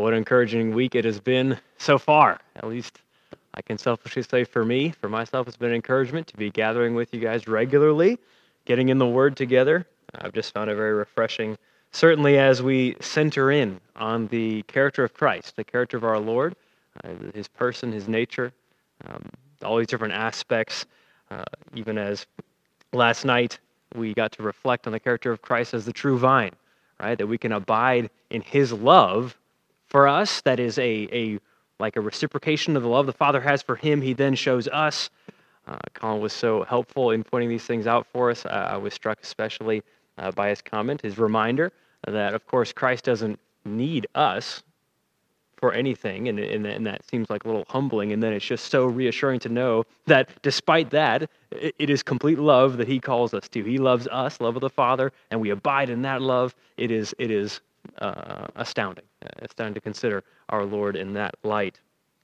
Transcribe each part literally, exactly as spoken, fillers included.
what an encouraging week it has been so far. At least I can selfishly say for me, for myself, it's been an encouragement to be gathering with you guys regularly, getting in the Word together. I've just found it very refreshing, certainly as we center in on the character of Christ, the character of our Lord, uh, his person, his nature, um, all these different aspects, uh, even as last night we got to reflect on the character of Christ as the true vine, right? That we can abide in his love for us. That is a, a like a reciprocation of the love the Father has for him. He then shows us. Uh, Colin was so helpful in pointing these things out for us. Uh, I was struck especially uh, by his comment, his reminder that, of course, Christ doesn't need us for anything, and, and, and that seems like a little humbling, and then it's just so reassuring to know that despite that, it, it is complete love that he calls us to. He loves us, love of the Father, and we abide in that love. It is it is uh, astounding. Astounding to consider our Lord in that light.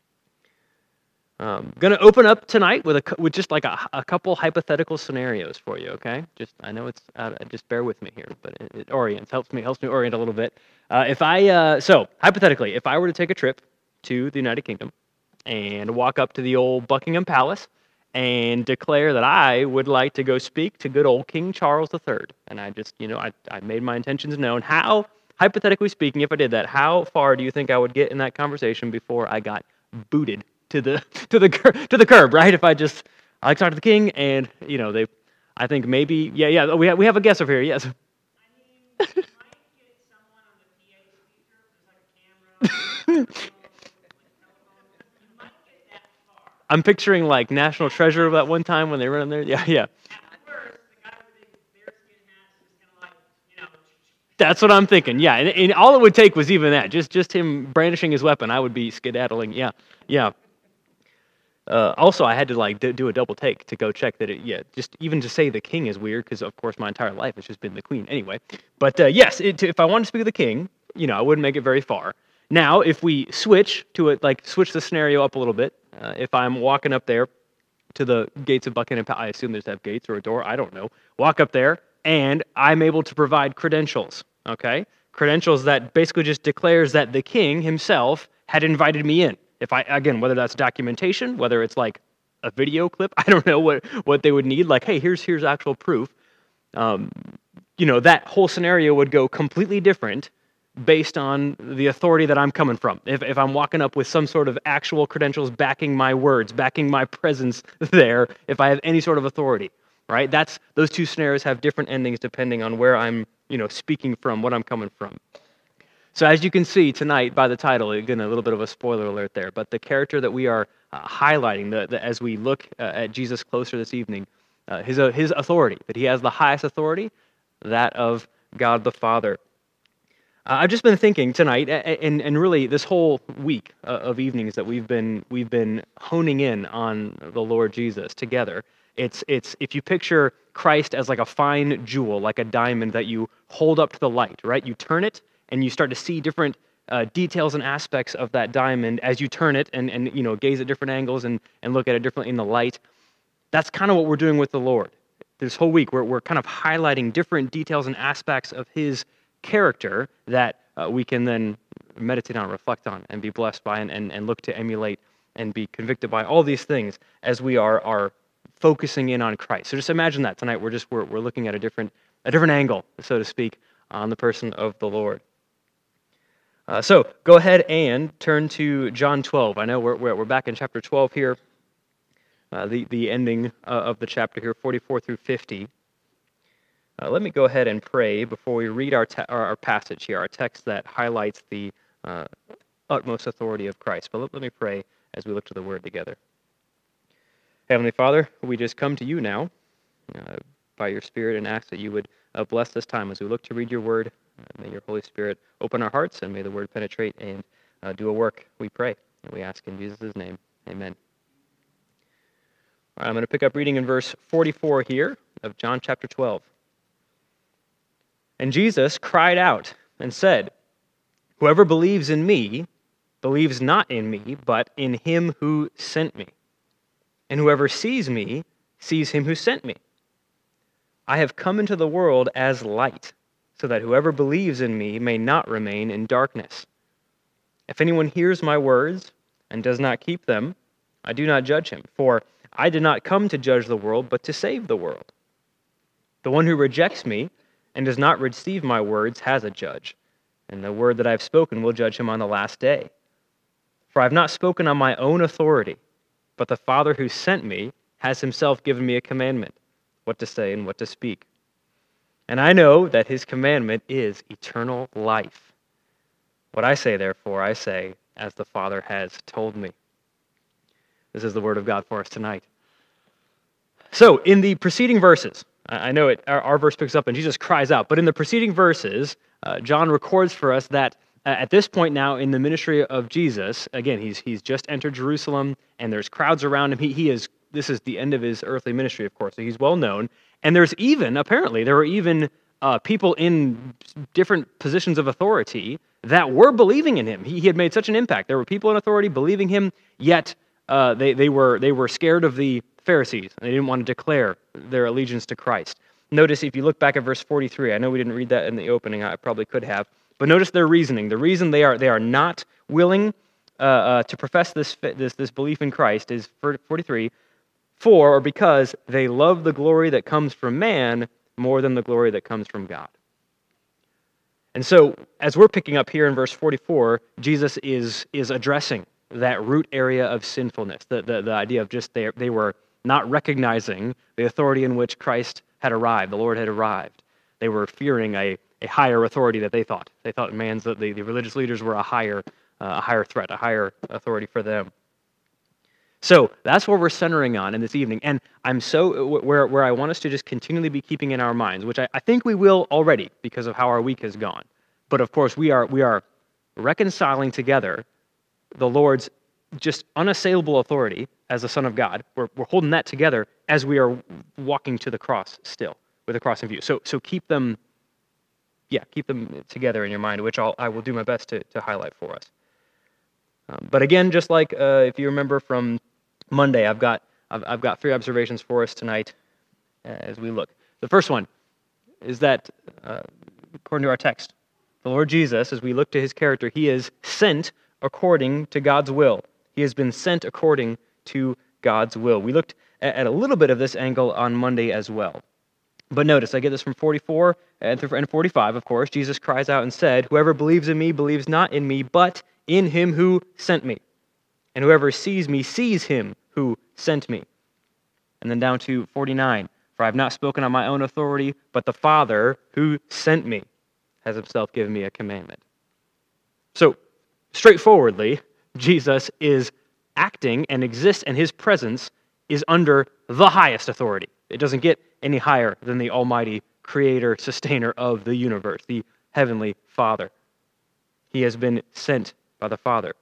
Um, going to open up tonight with a with just like a, a couple hypothetical scenarios for you. Okay, just I know it's uh, just bear with me here, but it, it orients helps me helps me orient a little bit. Uh, if I uh, so hypothetically, if I were to take a trip to the United Kingdom and walk up to the old Buckingham Palace and declare that I would like to go speak to good old King Charles the Third, and I just you know I I made my intentions known. How hypothetically speaking, if I did that, how far do you think I would get in that conversation before I got booted to the to the to the curb, right? If I just I like to talk to the king, and you know they, I think maybe yeah yeah we have, we have a guest over here. Yes. I mean, you might get someone on the P A speaker. There's like a camera. You might get that far. I'm picturing like National Treasure that one time when they run in there. Yeah yeah. At worst, the guy with the bearskin hat is just gonna like you know. That's what I'm thinking. Yeah, and, and all it would take was even that, just just him brandishing his weapon. I would be skedaddling. Yeah yeah. Uh, also, I had to like d- do a double take to go check that it, yeah, just even to say the king is weird because, of course, my entire life has just been the queen anyway. But uh, yes, it, if I wanted to speak of the king, you know, I wouldn't make it very far. Now, if we switch to it, like switch the scenario up a little bit, uh, if I'm walking up there to the gates of Buckingham Palace, I assume there's have gates or a door, I don't know. Walk up there, and I'm able to provide credentials, okay? Credentials that basically just declares that the king himself had invited me in. If I, again, whether that's documentation, whether it's like a video clip, I don't know what, what they would need. Like, hey, here's here's actual proof. Um, you know, that whole scenario would go completely different based on the authority that I'm coming from. If if I'm walking up with some sort of actual credentials backing my words, backing my presence there, if I have any sort of authority, right? That's those two scenarios have different endings depending on where I'm, you know, speaking from, what I'm coming from. So as you can see tonight by the title, again, a little bit of a spoiler alert there, but the character that we are uh, highlighting the, the, as we look uh, at Jesus closer this evening, uh, his, uh, his authority, that he has the highest authority, that of God the Father. Uh, I've just been thinking tonight, and, and really this whole week uh, of evenings that we've been we've been honing in on the Lord Jesus together. It's it's if you picture Christ as like a fine jewel, like a diamond that you hold up to the light, right? You turn it, and you start to see different uh, details and aspects of that diamond as you turn it and, and you know gaze at different angles and, and look at it differently in the light. That's kind of what we're doing with the Lord. This whole week, we're, we're kind of highlighting different details and aspects of his character that uh, we can then meditate on, reflect on, and be blessed by, and, and, and look to emulate and be convicted by all these things as we are are focusing in on Christ. So just imagine that tonight we're just we're, we're looking at a different a different angle, so to speak, on the person of the Lord. Uh, so go ahead and turn to John twelve. I know we're we're, we're back in chapter twelve here, uh, the the ending uh, of the chapter here, forty-four through fifty. Uh, let me go ahead and pray before we read our, te- our our passage here, our text that highlights the uh, utmost authority of Christ. But let, let me pray as we look to the Word together. Heavenly Father, we just come to you now uh, by your Spirit and ask that you would uh, bless this time as we look to read your Word. Uh, may your Holy Spirit open our hearts, and may the Word penetrate and uh, do a work, we pray. And we ask in Jesus' name, amen. All right, I'm going to pick up reading in verse forty-four here of John chapter twelve. And Jesus cried out and said, "Whoever believes in me believes not in me, but in him who sent me. And whoever sees me sees him who sent me. I have come into the world as light, so that whoever believes in me may not remain in darkness. If anyone hears my words and does not keep them, I do not judge him, for I did not come to judge the world, but to save the world. The one who rejects me and does not receive my words has a judge, and the word that I have spoken will judge him on the last day. For I have not spoken on my own authority, but the Father who sent me has himself given me a commandment, what to say and what to speak. And I know that his commandment is eternal life. What I say, therefore, I say as the Father has told me. This is the word of God for us tonight. So, in the preceding verses, I know it. Our, our verse picks up and Jesus cries out, but in the preceding verses, uh, John records for us that uh, at this point now in the ministry of Jesus, again, he's he's just entered Jerusalem, and there's crowds around him. He he is this is the end of his earthly ministry, of course, so he's well known. And there's even apparently there were even uh, people in different positions of authority that were believing in him. He, he had made such an impact. There were people in authority believing him, yet uh, they they were they were scared of the Pharisees, and they didn't want to declare their allegiance to Christ. Notice if you look back at verse forty-three, I know we didn't read that in the opening, I probably could have, but notice their reasoning. The reason they are they are not willing uh, uh, to profess this, this this belief in Christ is forty-three, for or because they love the glory that comes from man more than the glory that comes from God. And so, as we're picking up here in verse forty-four, Jesus is is addressing that root area of sinfulness, the the, the idea of just they they were not recognizing the authority in which Christ had arrived, the Lord had arrived. They were fearing a, a higher authority that they thought. They thought man's the, the religious leaders were a higher uh, a higher threat, a higher authority for them. So that's what we're centering on in this evening. And I'm so, where, where I want us to just continually be keeping in our minds, which I, I think we will already because of how our week has gone. But of course, we are we are reconciling together the Lord's just unassailable authority as the Son of God. We're, we're holding that together as we are walking to the cross still, with the cross in view. So so keep them, yeah, keep them together in your mind, which I'll, I will do my best to, to highlight for us. Um, but again, just like uh, if you remember from Monday, I've got I've, I've got three observations for us tonight uh, as we look. The first one is that, uh, according to our text, the Lord Jesus, as we look to his character, he is sent according to God's will. He has been sent according to God's will. We looked at, at a little bit of this angle on Monday as well. But notice, I get this from forty-four and forty-five, of course. Jesus cries out and said, "Whoever believes in me believes not in me, but in him who sent me. And whoever sees me sees him who sent me." And then down to forty-nine, "For I have not spoken on my own authority, but the Father who sent me has himself given me a commandment." So, straightforwardly, Jesus is acting and exists, and his presence is under the highest authority. It doesn't get any higher than the almighty creator, sustainer of the universe, the heavenly Father. He has been sent by the Father.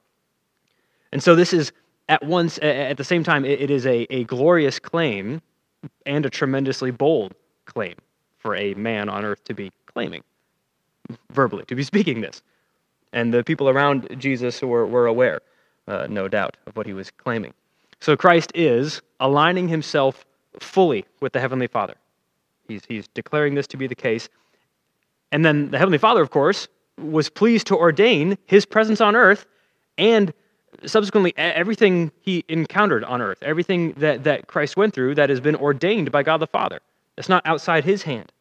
And so this is, at once, at the same time, it is a, a glorious claim and a tremendously bold claim for a man on earth to be claiming, verbally, to be speaking this. And the people around Jesus were, were aware, uh, no doubt, of what he was claiming. So Christ is aligning himself fully with the Heavenly Father. He's, he's declaring this to be the case. And then the Heavenly Father, of course, was pleased to ordain his presence on earth and subsequently everything he encountered on earth, everything that, that Christ went through that has been ordained by God the Father. It's not outside his hand.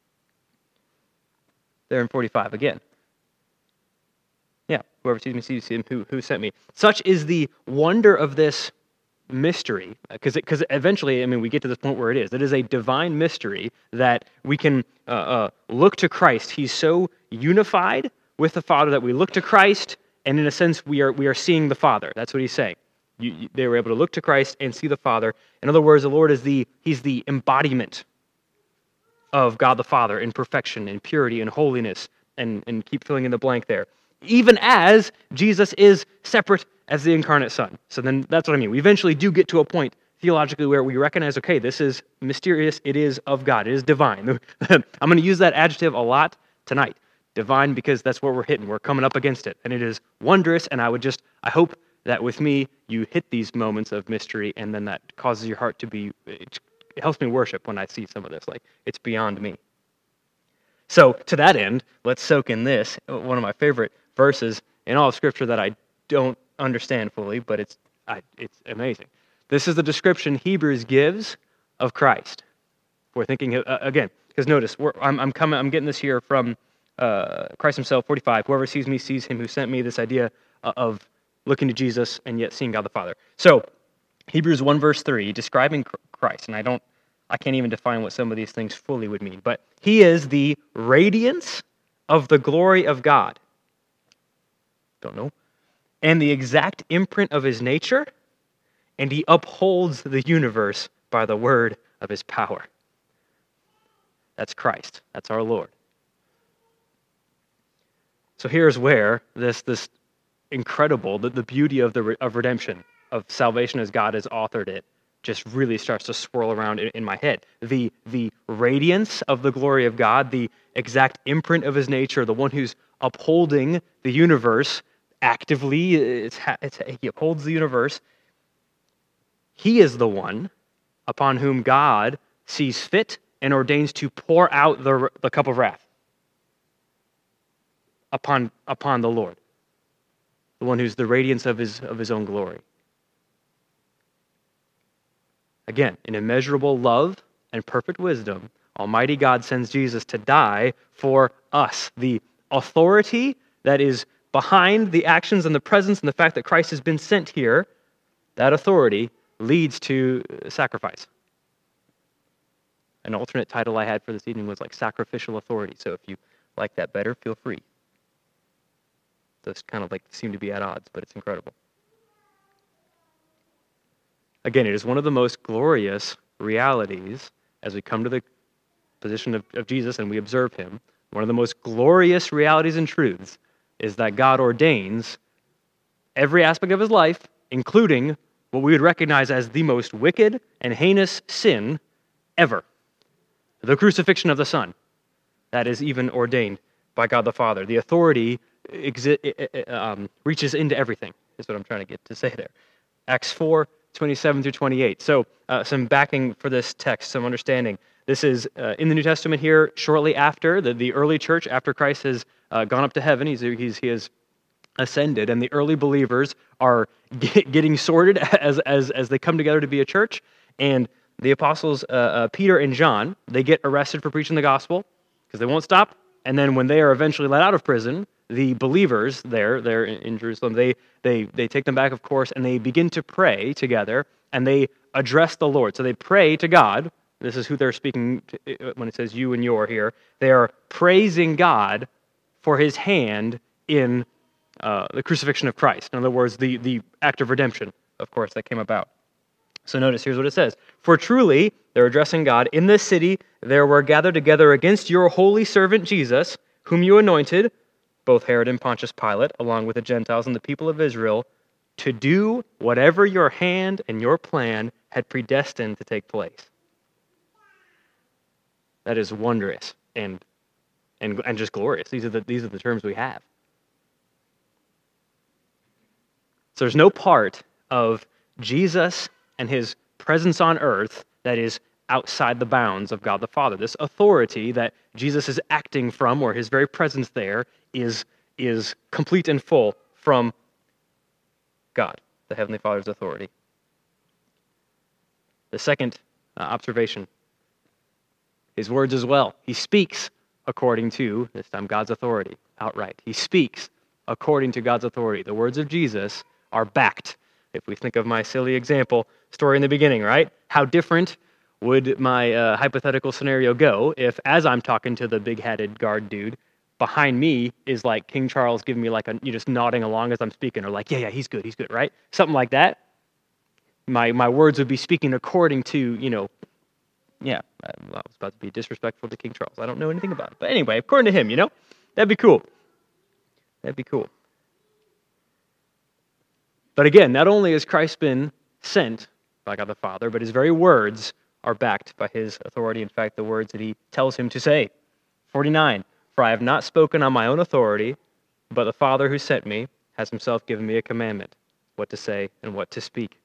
There in forty-five again. Yeah, whoever sees me sees him who, who sent me. Such is the wonder of this mystery, because because eventually, I mean, we get to this point where it is. It is a divine mystery that we can uh, uh, look to Christ. He's so unified with the Father that we look to Christ, and in a sense, we are we are seeing the Father. That's what he's saying. You, you, they were able to look to Christ and see the Father. In other words, the Lord is the he's the embodiment of God the Father in perfection, in purity, in holiness, and and keep filling in the blank there. Even as Jesus is separate as the incarnate Son. So then that's what I mean. We eventually do get to a point theologically where we recognize, okay, this is mysterious, it is of God, it is divine. I'm going to use that adjective a lot tonight. Divine, because that's what we're hitting. We're coming up against it. And it is wondrous, and I would just, I hope that with me, you hit these moments of mystery, and then that causes your heart to be, it helps me worship when I see some of this. Like, it's beyond me. So, to that end, let's soak in this, one of my favorite verses in all of Scripture that I don't understand fully, but it's I, it's amazing. This is the description Hebrews gives of Christ. We're thinking uh, again, because notice we're, I'm I'm coming I'm getting this here from uh, Christ Himself, forty-five. Whoever sees me sees Him who sent me. This idea of looking to Jesus and yet seeing God the Father. So Hebrews one verse three, describing Christ, and I don't I can't even define what some of these things fully would mean, but He is the radiance of the glory of God. Don't know. And the exact imprint of His nature, and He upholds the universe by the word of His power. That's Christ. That's our Lord. So here's where this this incredible, the, the beauty of the of redemption, of salvation as God has authored it, just really starts to swirl around in, in my head. The the radiance of the glory of God, the exact imprint of His nature, the one who's upholding the universe actively, it's, it's, He upholds the universe. He is the one upon whom God sees fit and ordains to pour out the, the cup of wrath upon, upon the Lord, the one who's the radiance of his, of his own glory. Again, in immeasurable love and perfect wisdom, Almighty God sends Jesus to die for us. The authority that is behind the actions and the presence and the fact that Christ has been sent here, that authority leads to sacrifice. An alternate title I had for this evening was like sacrificial authority. So if you like that better, feel free. Those kind of like seem to be at odds, but it's incredible. Again, it is one of the most glorious realities as we come to the position of, of Jesus and we observe Him. One of the most glorious realities and truths is that God ordains every aspect of His life, including what we would recognize as the most wicked and heinous sin ever, the crucifixion of the Son. That is even ordained by God the Father. The authority exi- um, reaches into everything, is what I'm trying to get to say there. Acts four, twenty-seven through twenty-eight. So uh, some backing for this text, some understanding. This is uh, in the New Testament here, shortly after the, the early church, after Christ has uh, gone up to heaven, he's, he's, he has ascended, and the early believers are get, getting sorted as, as, as they come together to be a church, and the apostles, uh, uh, Peter and John, they get arrested for preaching the gospel, because they won't stop, and then when they are eventually let out of prison, the believers there, there in, in Jerusalem, they, they, they take them back, of course, and they begin to pray together, and they address the Lord. So they pray to God. This is who they're speaking to when it says you and your here. They are praising God for His hand in uh, the crucifixion of Christ. In other words, the, the act of redemption, of course, that came about. So notice, here's what it says. For truly, they're addressing God, in this city there were gathered together against your holy servant Jesus, whom you anointed, both Herod and Pontius Pilate, along with the Gentiles and the people of Israel, to do whatever your hand and your plan had predestined to take place. That is wondrous and and and just glorious. These are the these are the terms we have. So there's no part of Jesus and His presence on earth that is outside the bounds of God the Father. This authority that Jesus is acting from, or His very presence there, is is complete and full from God, the Heavenly Father's authority. The second uh, observation, His words as well. He speaks according to, this time, God's authority, outright. He speaks according to God's authority. The words of Jesus are backed. If we think of my silly example, story in the beginning, right? How different would my uh, hypothetical scenario go if, as I'm talking to the big-hatted guard dude, behind me is like King Charles giving me like a, you just nodding along as I'm speaking, or like, yeah, yeah, he's good, he's good, right? Something like that. My my words would be speaking according to, you know, yeah, I was about to be disrespectful to King Charles. I don't know anything about it. But anyway, according to him, you know, that'd be cool. That'd be cool. But again, not only has Christ been sent by God the Father, but His very words are backed by His authority. In fact, the words that He tells Him to say. forty-nine, for I have not spoken on my own authority, but the Father who sent me has Himself given me a commandment, what to say and what to speak.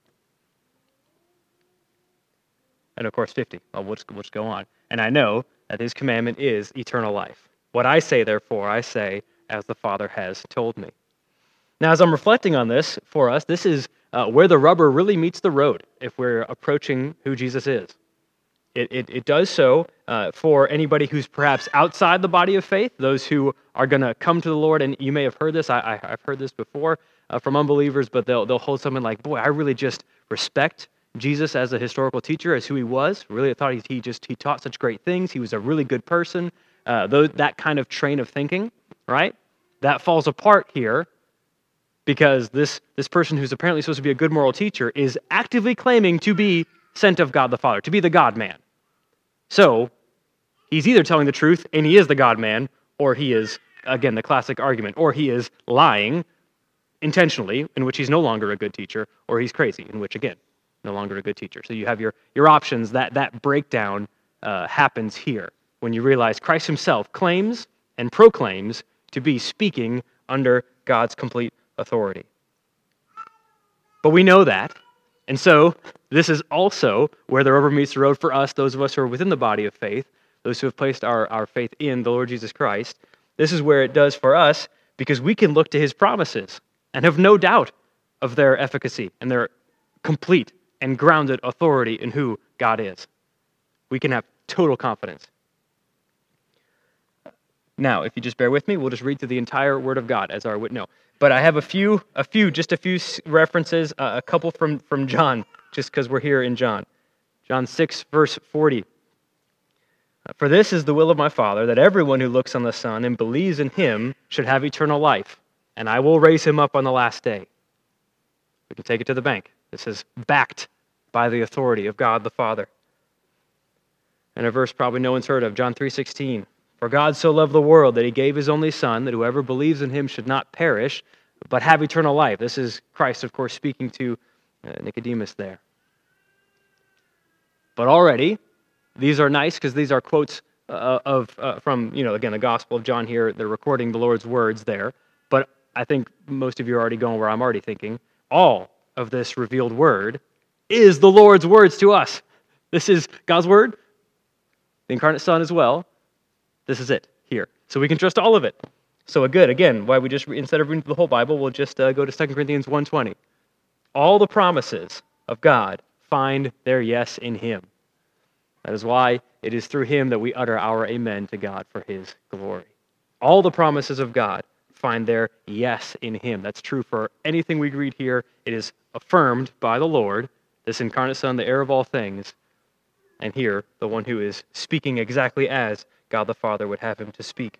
And of course, fifty, well, let's, let's go on. And I know that His commandment is eternal life. What I say, therefore, I say as the Father has told me. Now, as I'm reflecting on this for us, this is uh, where the rubber really meets the road if we're approaching who Jesus is. It, it, it does so uh, for anybody who's perhaps outside the body of faith, those who are going to come to the Lord, and you may have heard this, I, I, I've heard this before uh, from unbelievers, but they'll, they'll hold something like, boy, I really just respect Jesus as a historical teacher, as who he was. Really thought he, he just he taught such great things. He was a really good person. Uh, those, that kind of train of thinking, right? That falls apart here because this, this person who's apparently supposed to be a good moral teacher is actively claiming to be sent of God the Father, to be the God-man. So, he's either telling the truth, and he is the God-man, or he is, again, the classic argument, or he is lying intentionally, in which he's no longer a good teacher, or he's crazy, in which, again, no longer a good teacher. So you have your, your options. That, that breakdown uh, happens here when you realize Christ himself claims and proclaims to be speaking under God's complete authority. But we know that, and so this is also where the rubber meets the road for us, those of us who are within the body of faith, those who have placed our, our faith in the Lord Jesus Christ. This is where it does for us because we can look to his promises and have no doubt of their efficacy and their complete and grounded authority in who God is. We can have total confidence. Now, if you just bear with me, we'll just read through the entire Word of God as our wit. No, but I have a few, a few, just a few references, uh, a couple from, from John, just because we're here in John. John six, verse forty. For this is the will of my Father, that everyone who looks on the Son and believes in him should have eternal life, and I will raise him up on the last day. We can take it to the bank. This is backed by the authority of God the Father. And a verse probably no one's heard of, John three sixteen. For God so loved the world that he gave his only Son, that whoever believes in him should not perish, but have eternal life. This is Christ, of course, speaking to uh, Nicodemus there. But already, these are nice because these are quotes uh, of uh, from, you know, again, the Gospel of John here. They're recording the Lord's words there. But I think most of you are already going where I'm already thinking. All of this revealed word is the Lord's words to us. This is God's word, the incarnate Son as well. This is it here. So we can trust all of it. So good, again, why we just, instead of reading the whole Bible, we'll just uh, go to Second Corinthians one twenty. All the promises of God find their yes in him. That is why it is through him that we utter our amen to God for his glory. All the promises of God find their yes in him. That's true for anything we read here. It is affirmed by the Lord, this incarnate Son, the heir of all things, and here, the one who is speaking exactly as God the Father would have him to speak.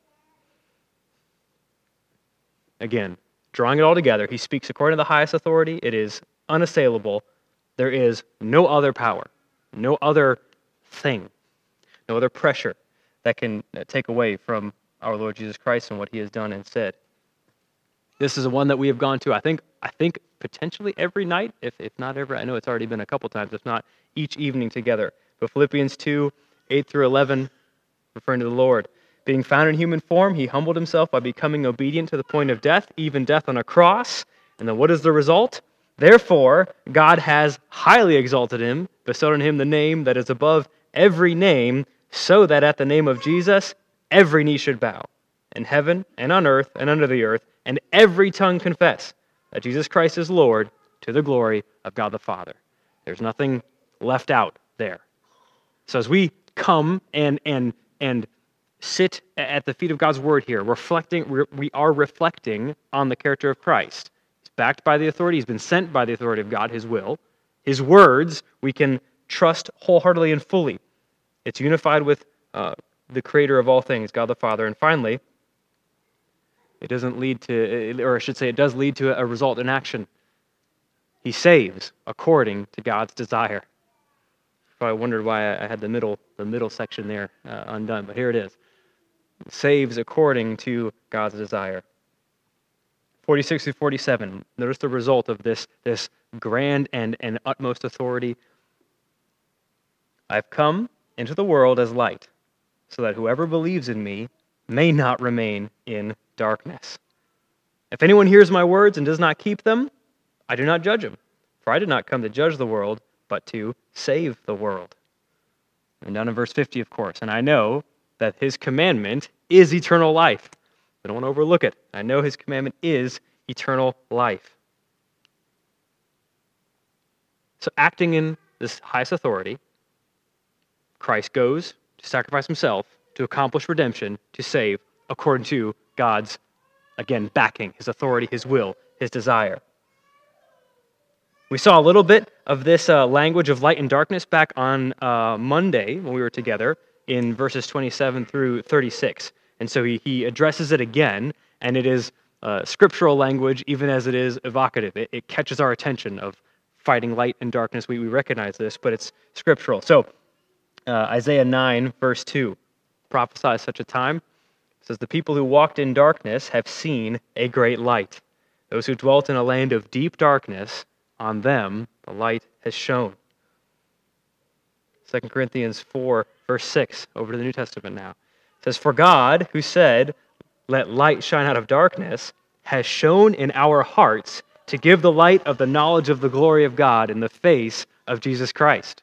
Again, drawing it all together, he speaks according to the highest authority. It is unassailable. There is no other power, no other thing, no other pressure that can take away from our Lord Jesus Christ and what he has done and said. This is the one that we have gone to, I think, I think potentially every night, if, if not every, I know it's already been a couple times, if not each evening together. But Philippians two, eight through eleven, referring to the Lord. Being found in human form, he humbled himself by becoming obedient to the point of death, even death on a cross. And then what is the result? Therefore, God has highly exalted him, bestowed on him the name that is above every name, so that at the name of Jesus, every knee should bow, in heaven and on earth and under the earth, and every tongue confess that Jesus Christ is Lord, to the glory of God the Father. There's nothing left out there. So as we come and and and sit at the feet of God's word here, reflecting, we are reflecting on the character of Christ. He's backed by the authority. He's been sent by the authority of God, his will. His words we can trust wholeheartedly and fully. It's unified with uh, the creator of all things, God the Father. And finally, it doesn't lead to, or I should say it does lead to a result in action. He saves according to God's desire. Probably wondered why I had the middle the middle section there uh, undone, but here it is. Saves according to God's desire. forty-six through forty-seven. Notice the result of this, this grand and, and utmost authority. I've come into the world as light, so that whoever believes in me may not remain in darkness. If anyone hears my words and does not keep them, I do not judge him. For I did not come to judge the world, but to save the world. And down in verse fifty, of course. And I know that his commandment is eternal life. I don't want to overlook it. I know his commandment is eternal life. So acting in this highest authority, Christ goes to sacrifice himself to accomplish redemption, to save, according to God's, again, backing, his authority, his will, his desire. We saw a little bit of this uh, language of light and darkness back on uh, Monday when we were together in verses twenty-seven through thirty-six. And so he, he addresses it again, and it is uh, scriptural language even as it is evocative. It, it catches our attention of fighting light and darkness. We, we recognize this, but it's scriptural. So uh, Isaiah nine, verse two, prophesies such a time. It says, "The people who walked in darkness have seen a great light. Those who dwelt in a land of deep darkness, on them the light has shone." Second Corinthians four, verse six, over to the New Testament now. It says, "For God, who said, 'Let light shine out of darkness,' has shone in our hearts to give the light of the knowledge of the glory of God in the face of Jesus Christ."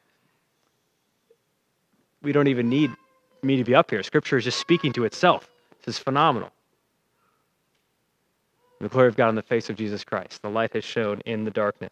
We don't even need me to be up here. Scripture is just speaking to itself. This is phenomenal. The glory of God in the face of Jesus Christ. The light has shone in the darkness.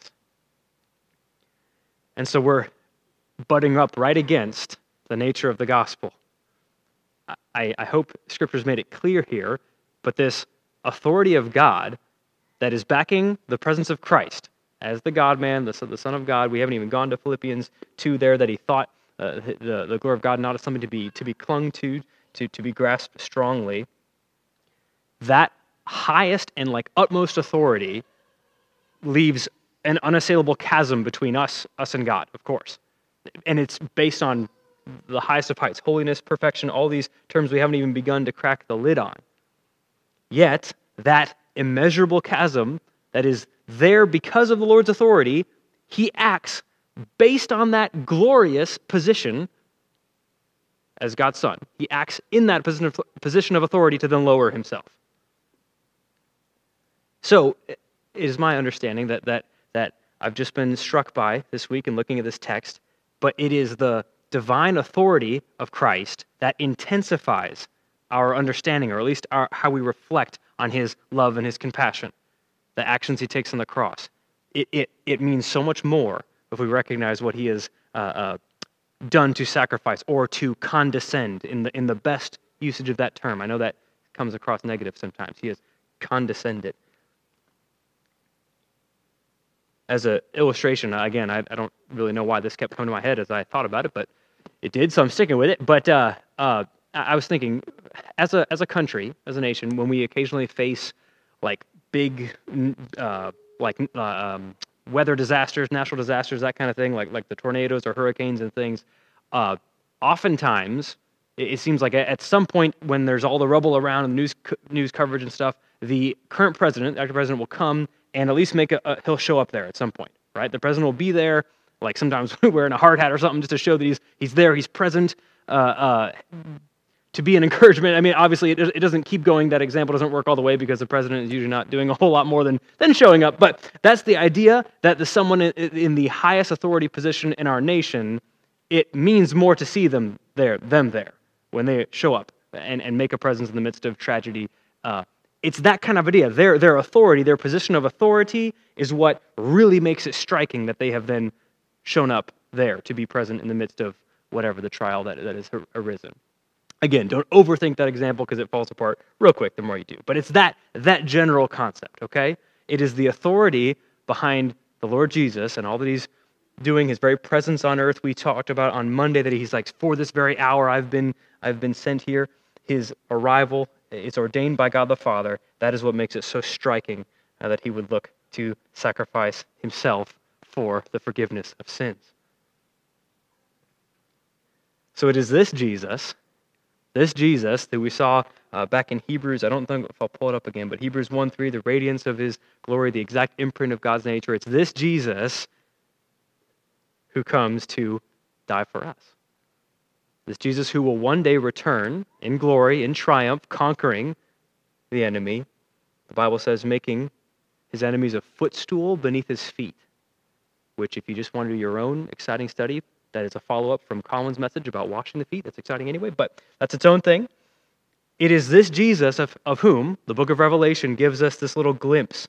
And so we're butting up right against the nature of the gospel. I, I hope Scripture's made it clear here, but this authority of God that is backing the presence of Christ as the God-man, the, the Son of God. We haven't even gone to Philippians two there, that he thought uh, the, the glory of God not as something to be, to be clung to, to, to be grasped strongly. That highest and like utmost authority leaves an unassailable chasm between us, us and God, of course. And it's based on the highest of heights, holiness, perfection, all these terms we haven't even begun to crack the lid on. Yet, that immeasurable chasm that is there because of the Lord's authority, he acts based on that glorious position as God's Son. He acts in that position of, position of authority to then lower himself. So, it is my understanding that that that I've just been struck by this week in looking at this text, but it is the divine authority of Christ that intensifies our understanding, or at least our, how we reflect on his love and his compassion, the actions he takes on the cross. It it, it means so much more if we recognize what he has uh, uh, done to sacrifice or to condescend in the in the best usage of that term. I know that comes across negative sometimes. He has condescended. As an illustration, again, I, I don't really know why this kept coming to my head as I thought about it, but it did, so I'm sticking with it. But uh, uh, I was thinking, as a as a country, as a nation, when we occasionally face like big, uh, like uh, um, weather disasters, natural disasters, that kind of thing, like like the tornadoes or hurricanes and things, uh, oftentimes it, it seems like at some point when there's all the rubble around and news co- news coverage and stuff, the current president, the acting president, will come and at least make a, a, he'll show up there at some point, right? The president will be there, like sometimes wearing a hard hat or something, just to show that he's he's there, he's present, uh, uh, to be an encouragement. I mean, obviously, it, it doesn't keep going. That example doesn't work all the way because the president is usually not doing a whole lot more than, than showing up. But that's the idea, that the someone in, in the highest authority position in our nation, it means more to see them there, them there, when they show up and, and make a presence in the midst of tragedy. Uh, It's that kind of idea. Their, their authority, their position of authority is what really makes it striking that they have then shown up there to be present in the midst of whatever the trial that, that has arisen. Again, don't overthink that example because it falls apart real quick the more you do. But it's that, that general concept, okay? It is the authority behind the Lord Jesus and all that he's doing, his very presence on earth. We talked about on Monday that he's like, for this very hour I've been I've been sent here. His arrival, it's ordained by God the Father. That is what makes it so striking uh, that he would look to sacrifice himself for the forgiveness of sins. So it is this Jesus, this Jesus that we saw uh, back in Hebrews. I don't think if I'll pull it up again, but Hebrews one three, the radiance of his glory, the exact imprint of God's nature. It's this Jesus who comes to die for us. This Jesus who will one day return in glory, in triumph, conquering the enemy. The Bible says making his enemies a footstool beneath his feet, which if you just want to do your own exciting study, that is a follow-up from Colin's message about washing the feet. That's exciting anyway, but that's its own thing. It is this Jesus of, of whom the book of Revelation gives us this little glimpse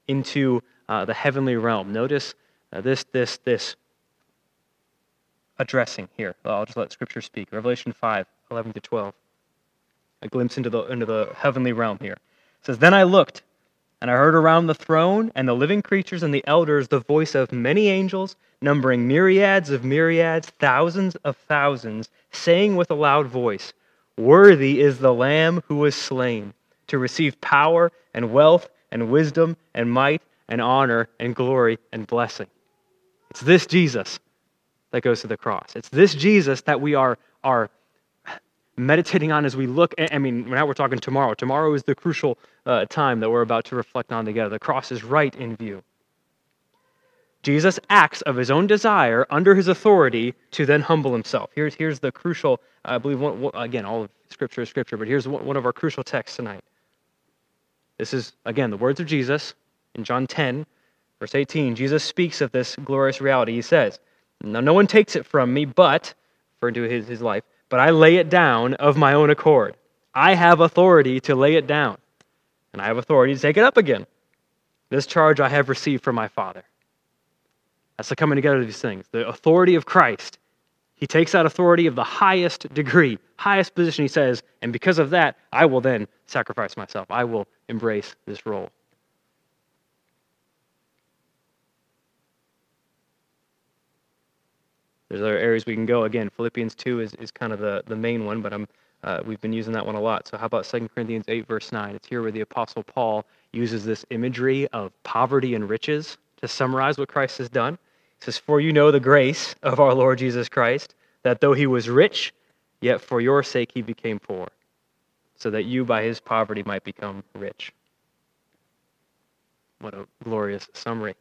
into uh, the heavenly realm. Notice uh, this, this, this addressing here. I'll just let Scripture speak. Revelation five, eleven to twelve. A glimpse into the into the heavenly realm here. It says, "Then I looked, and I heard around the throne and the living creatures and the elders the voice of many angels, numbering myriads of myriads, thousands of thousands, saying with a loud voice, 'Worthy is the Lamb who was slain, to receive power and wealth and wisdom and might and honor and glory and blessing.'" It's this Jesus that goes to the cross. It's this Jesus that we are, are meditating on as we look. I mean, now we're talking tomorrow. Tomorrow is the crucial uh, time that we're about to reflect on together. The cross is right in view. Jesus acts of his own desire under his authority to then humble himself. Here's, here's the crucial, I believe, one, one, again, all of Scripture is Scripture, but here's one, one of our crucial texts tonight. This is, again, the words of Jesus in John ten, verse eighteen. Jesus speaks of this glorious reality. He says, "Now no one takes it from me, but," referring to his, his life, "but I lay it down of my own accord. I have authority to lay it down, and I have authority to take it up again. This charge I have received from my Father." That's the coming together of these things. The authority of Christ. He takes that authority of the highest degree, highest position, he says, and because of that, I will then sacrifice myself. I will embrace this role. There's other areas we can go. Again, Philippians two is, is kind of the, the main one, but I'm, uh, we've been using that one a lot. So how about Second Corinthians eight, verse nine? It's here where the Apostle Paul uses this imagery of poverty and riches to summarize what Christ has done. He says, "For you know the grace of our Lord Jesus Christ, that though he was rich, yet for your sake he became poor, so that you by his poverty might become rich." What a glorious summary.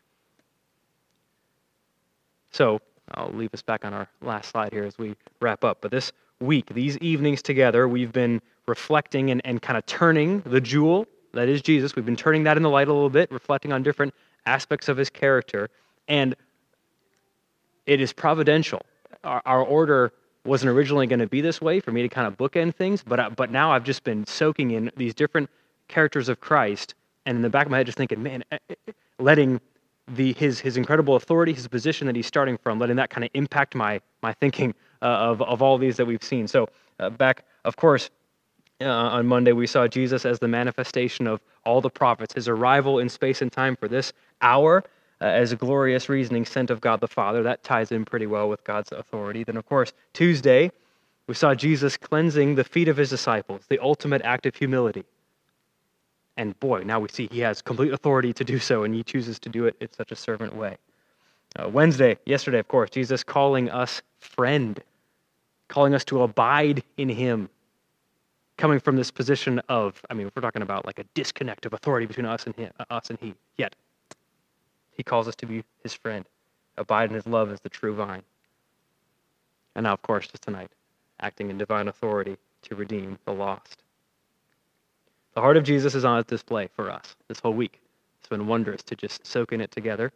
So, I'll leave us back on our last slide here as we wrap up. But this week, these evenings together, we've been reflecting and, and kind of turning the jewel that is Jesus. We've been turning that in the light a little bit, reflecting on different aspects of his character. And it is providential. Our, our order wasn't originally going to be this way for me to kind of bookend things, but, I, but now I've just been soaking in these different characters of Christ, and in the back of my head just thinking, man, letting the his his incredible authority, his position that he's starting from, letting that kind of impact my my thinking uh, of, of all these that we've seen. So uh, back, of course, uh, on Monday, we saw Jesus as the manifestation of all the prophets, his arrival in space and time for this hour, Uh, as a glorious reasoning sent of God the Father. That ties in pretty well with God's authority. Then, of course, Tuesday, we saw Jesus cleansing the feet of his disciples, the ultimate act of humility. And boy, now we see he has complete authority to do so, and he chooses to do it in such a servant way. Uh, Wednesday, yesterday, of course, Jesus calling us friend, calling us to abide in him, coming from this position of, I mean, if we're talking about like a disconnect of authority between us and him, uh, us and he, yet he calls us to be his friend, abide in his love as the true vine. And now, of course, just tonight, acting in divine authority to redeem the lost. The heart of Jesus is on display for us this whole week. It's been wondrous to just soak in it together.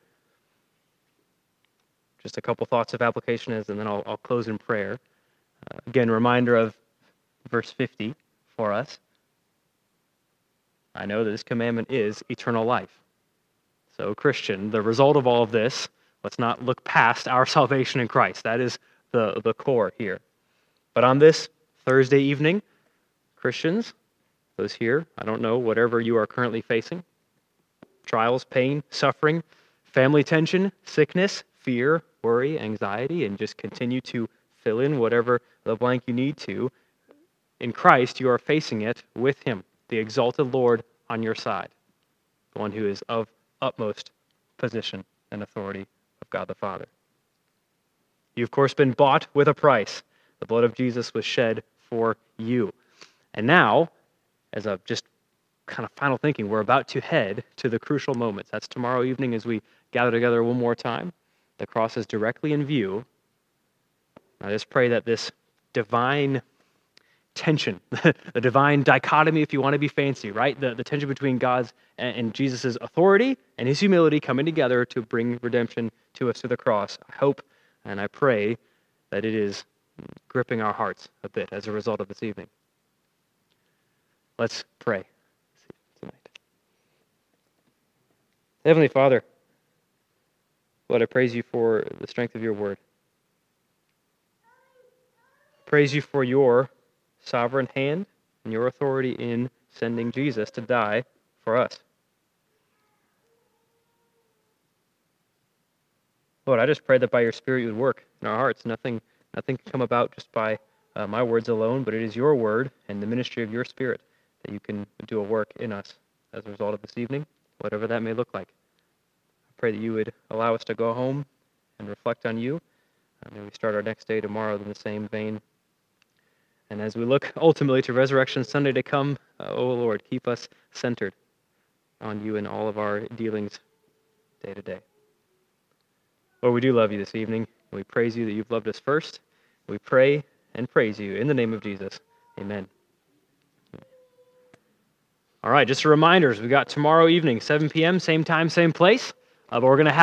Just a couple thoughts of application, and then I'll, I'll close in prayer. Uh, again, reminder of verse fifty for us. I know that this commandment is eternal life. So, Christian, the result of all of this, let's not look past our salvation in Christ. That is the, the core here. But on this Thursday evening, Christians, those here, I don't know, whatever you are currently facing, trials, pain, suffering, family tension, sickness, fear, worry, anxiety, and just continue to fill in whatever the blank you need to. In Christ, you are facing it with him, the exalted Lord on your side, the one who is of utmost position and authority of God the Father. You've, of course, been bought with a price. The blood of Jesus was shed for you. And now, as a just kind of final thinking, we're about to head to the crucial moments. That's tomorrow evening as we gather together one more time. The cross is directly in view. I just pray that this divine tension, the divine dichotomy, if you want to be fancy, right? The, the tension between God's and, and Jesus' authority and his humility coming together to bring redemption to us through the cross. I hope and I pray that it is gripping our hearts a bit as a result of this evening. Let's pray tonight. Heavenly Father, Lord, I praise you for the strength of your word. Praise you for your sovereign hand and your authority in sending Jesus to die for us. Lord, I just pray that by your Spirit you would work in our hearts. Nothing, nothing can come about just by uh, my words alone, but it is your word and the ministry of your Spirit that you can do a work in us as a result of this evening, whatever that may look like. I pray that you would allow us to go home and reflect on you. And then we start our next day tomorrow in the same vein. And as we look ultimately to Resurrection Sunday to come, uh, oh Lord, keep us centered on you in all of our dealings day to day. Lord, we do love you this evening. And we praise you that you've loved us first. We pray and praise you in the name of Jesus. Amen. All right, just a reminder, we got tomorrow evening, seven p.m., same time, same place. Uh, but we're going to have